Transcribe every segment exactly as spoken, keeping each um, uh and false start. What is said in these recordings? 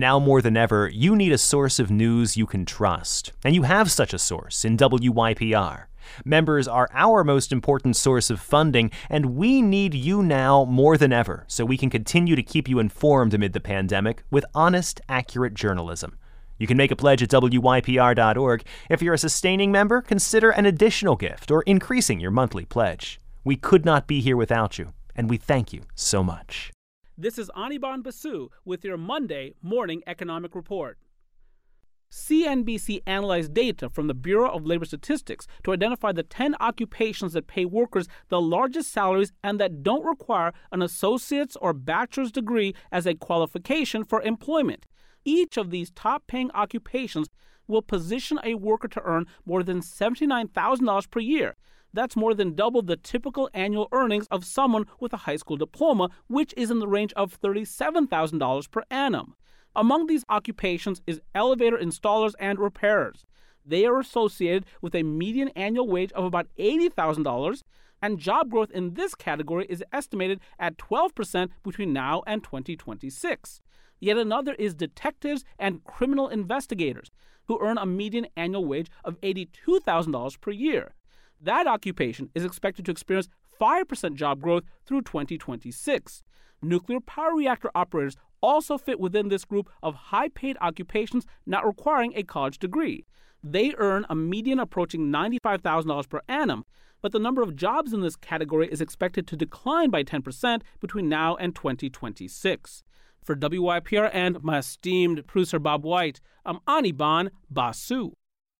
Now more than ever, you need a source of news you can trust. And you have such a source in W Y P R. Members are our most important source of funding, and we need you now more than ever so we can continue to keep you informed amid the pandemic with honest, accurate journalism. You can make a pledge at W Y P R dot org. If you're a sustaining member, consider an additional gift or increasing your monthly pledge. We could not be here without you, and we thank you so much. This is Anirban Basu with your Monday Morning Economic Report. C N B C analyzed data from the Bureau of Labor Statistics to identify the ten occupations that pay workers the largest salaries and that don't require an associate's or bachelor's degree as a qualification for employment. Each of these top-paying occupations will position a worker to earn more than seventy-nine thousand dollars per year. That's more than double the typical annual earnings of someone with a high school diploma, which is in the range of thirty-seven thousand dollars per annum. Among these occupations is elevator installers and repairers. They are associated with a median annual wage of about eighty thousand dollars, and job growth in this category is estimated at twelve percent between now and twenty twenty-six. Yet another is detectives and criminal investigators, who earn a median annual wage of eighty-two thousand dollars per year. That occupation is expected to experience five percent job growth through twenty twenty-six. Nuclear power reactor operators also fit within this group of high-paid occupations not requiring a college degree. They earn a median approaching ninety-five thousand dollars per annum, but the number of jobs in this category is expected to decline by ten percent between now and twenty twenty-six. For W Y P R and my esteemed producer Bob White, I'm Anirban Basu.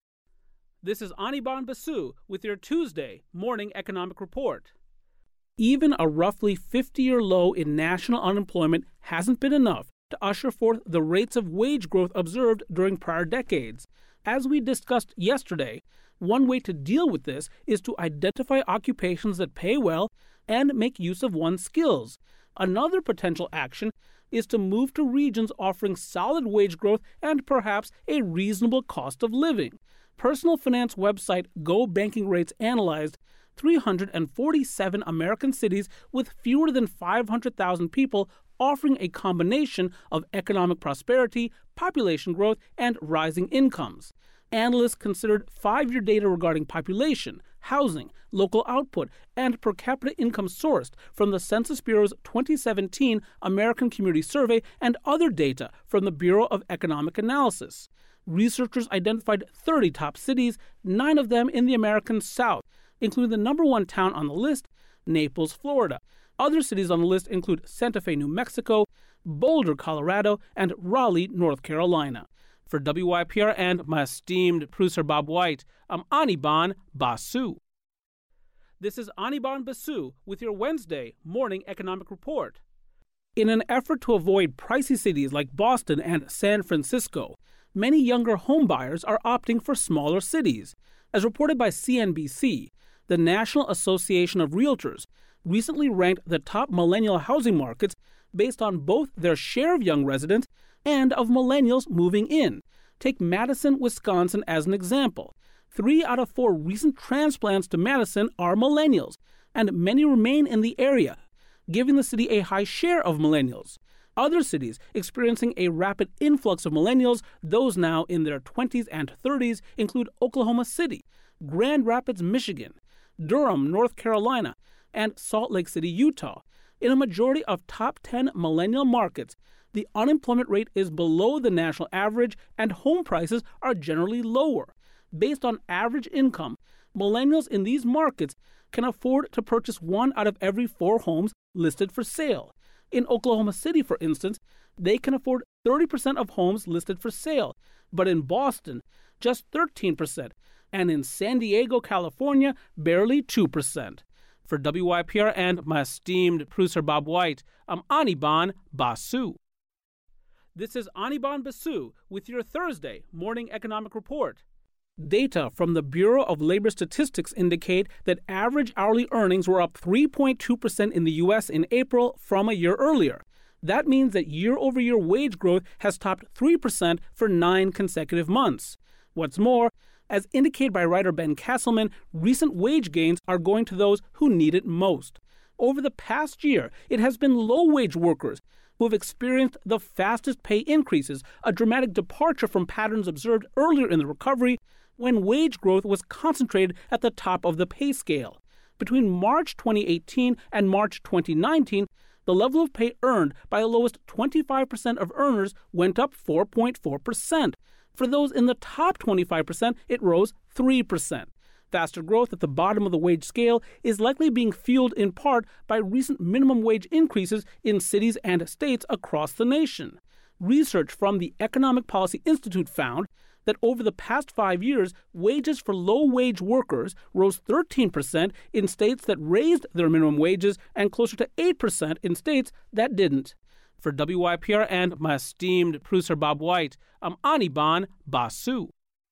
This is Anirban Basu with your Tuesday Morning Economic Report. Even a roughly fifty-year low in national unemployment hasn't been enough to usher forth the rates of wage growth observed during prior decades. As we discussed yesterday, one way to deal with this is to identify occupations that pay well and make use of one's skills. Another potential action is to move to regions offering solid wage growth and perhaps a reasonable cost of living. Personal finance website Go Banking Rates analyzed three hundred forty-seven American cities with fewer than five hundred thousand people offering a combination of economic prosperity, population growth, and rising incomes. Analysts considered five-year data regarding population, housing, local output, and per capita income sourced from the Census Bureau's twenty seventeen American Community Survey and other data from the Bureau of Economic Analysis. Researchers identified thirty top cities, nine of them in the American South, including the number one town on the list, Naples, Florida. Other cities on the list include Santa Fe, New Mexico, Boulder, Colorado, and Raleigh, North Carolina. For W Y P R and my esteemed producer Bob White, I'm Anirban Basu. This is Anirban Basu with your Wednesday Morning Economic Report. In an effort to avoid pricey cities like Boston and San Francisco, many younger homebuyers are opting for smaller cities. As reported by C N B C, the National Association of Realtors recently ranked the top millennial housing markets based on both their share of young residents and of millennials moving in. Take Madison, Wisconsin as an example. Three out of four recent transplants to Madison are millennials, and many remain in the area, giving the city a high share of millennials. Other cities experiencing a rapid influx of millennials, those now in their twenties and thirties, include Oklahoma City, Grand Rapids, Michigan, Durham, North Carolina, and Salt Lake City, Utah. In a majority of top ten millennial markets, the unemployment rate is below the national average and home prices are generally lower. Based on average income, millennials in these markets can afford to purchase one out of every four homes listed for sale. In Oklahoma City, for instance, they can afford thirty percent of homes listed for sale, but in Boston, just thirteen percent, and in San Diego, California, barely two percent. For W Y P R and my esteemed producer Bob White, I'm Anirban Basu. This is Anirban Basu with your Thursday Morning Economic Report. Data from the Bureau of Labor Statistics indicate that average hourly earnings were up three point two percent in the U S in April from a year earlier. That means that year-over-year wage growth has topped three percent for nine consecutive months. What's more, as indicated by writer Ben Castleman, recent wage gains are going to those who need it most. Over the past year, it has been low-wage workers, who have experienced the fastest pay increases, a dramatic departure from patterns observed earlier in the recovery when wage growth was concentrated at the top of the pay scale. Between March twenty eighteen and March twenty nineteen, the level of pay earned by the lowest twenty-five percent of earners went up four point four percent. For those in the top twenty-five percent, it rose three percent. Faster growth at the bottom of the wage scale is likely being fueled in part by recent minimum wage increases in cities and states across the nation. Research from the Economic Policy Institute found that over the past five years, wages for low-wage workers rose thirteen percent in states that raised their minimum wages and closer to eight percent in states that didn't. For W Y P R and my esteemed producer Bob White, I'm Anirban Basu.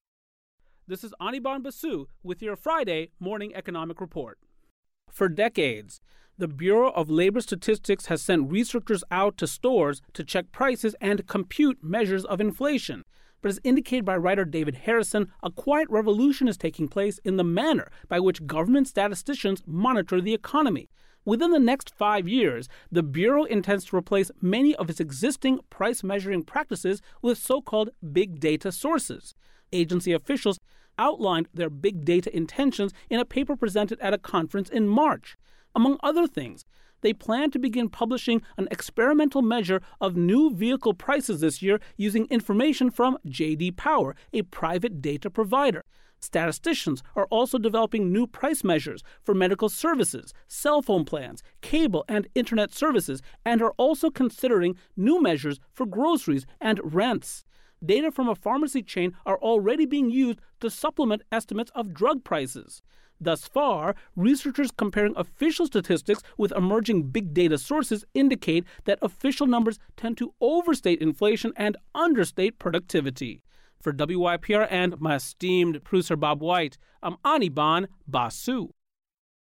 This is Anirban Basu with your Friday Morning Economic Report. For decades, the Bureau of Labor Statistics has sent researchers out to stores to check prices and compute measures of inflation. But as indicated by writer David Harrison, a quiet revolution is taking place in the manner by which government statisticians monitor the economy. Within the next five years, the Bureau intends to replace many of its existing price-measuring practices with so-called big data sources. Agency officials outlined their big data intentions in a paper presented at a conference in March. Among other things, they plan to begin publishing an experimental measure of new vehicle prices this year using information from J D Power, a private data provider. Statisticians are also developing new price measures for medical services, cell phone plans, cable and internet services, and are also considering new measures for groceries and rents. Data from a pharmacy chain are already being used to supplement estimates of drug prices. Thus far, researchers comparing official statistics with emerging big data sources indicate that official numbers tend to overstate inflation and understate productivity. For W Y P R and my esteemed producer Bob White, I'm Anirban Basu.